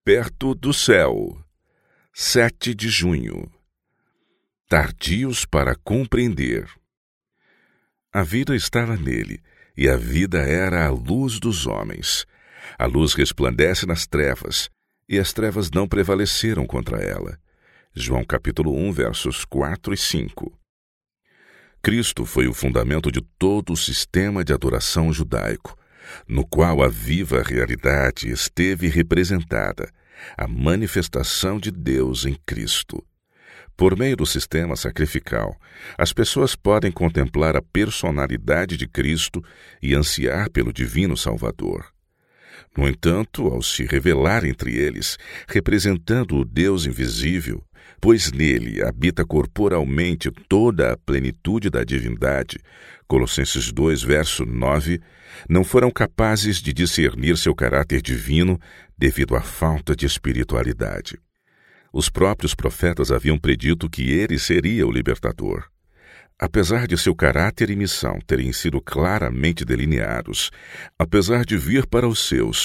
Perto do céu, 7 de junho. Tardios para compreender. A vida estava nele, e a vida era a luz dos homens. A luz resplandece nas trevas, e as trevas não prevaleceram contra ela. João capítulo 1, versos 4 e 5. Cristo foi o fundamento de todo o sistema de adoração judaico, no qual a viva realidade esteve representada, a manifestação de Deus em Cristo. Por meio do sistema sacrificial, as pessoas podem contemplar a personalidade de Cristo e ansiar pelo divino Salvador. No entanto, ao se revelar entre eles, representando o Deus invisível, pois nele habita corporalmente toda a plenitude da divindade, Colossenses 2, verso 9, não foram capazes de discernir seu caráter divino devido à falta de espiritualidade. Os próprios profetas haviam predito que ele seria o libertador. Apesar de seu caráter e missão terem sido claramente delineados, apesar de vir para os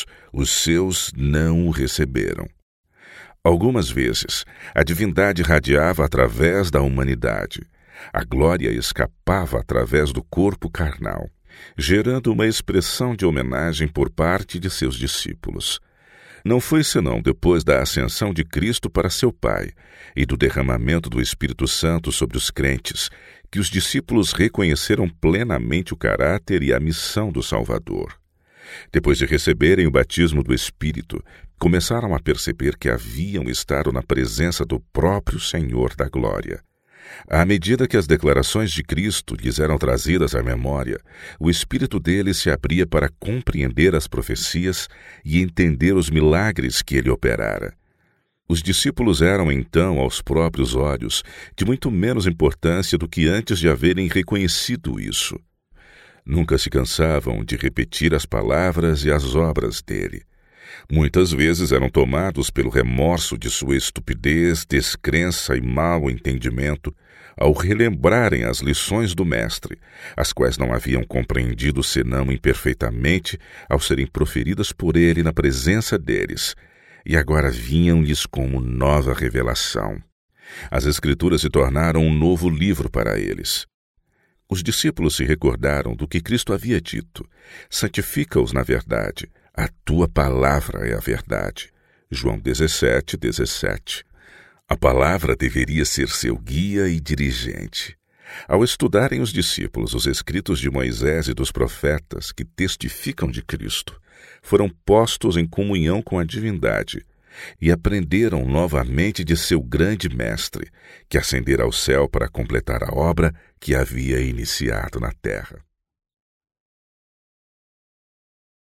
seus não o receberam. Algumas vezes, a divindade radiava através da humanidade. A glória escapava através do corpo carnal, gerando uma expressão de homenagem por parte de seus discípulos. Não foi senão depois da ascensão de Cristo para seu Pai e do derramamento do Espírito Santo sobre os crentes que os discípulos reconheceram plenamente o caráter e a missão do Salvador. Depois de receberem o batismo do Espírito, começaram a perceber que haviam estado na presença do próprio Senhor da Glória. À medida que as declarações de Cristo lhes eram trazidas à memória, o espírito deles se abria para compreender as profecias e entender os milagres que ele operara. Os discípulos eram, então, aos próprios olhos, de muito menos importância do que antes de haverem reconhecido isso. Nunca se cansavam de repetir as palavras e as obras dele. Muitas vezes eram tomados pelo remorso de sua estupidez, descrença e mau entendimento ao relembrarem as lições do Mestre, as quais não haviam compreendido senão imperfeitamente ao serem proferidas por ele na presença deles, e agora vinham-lhes como nova revelação. As Escrituras se tornaram um novo livro para eles. Os discípulos se recordaram do que Cristo havia dito: santifica-os na verdade. A tua palavra é a verdade. João 17, 17. A palavra deveria ser seu guia e dirigente. Ao estudarem os discípulos os escritos de Moisés e dos profetas que testificam de Cristo, foram postos em comunhão com a divindade e aprenderam novamente de seu grande mestre, que ascendera ao céu para completar a obra que havia iniciado na terra.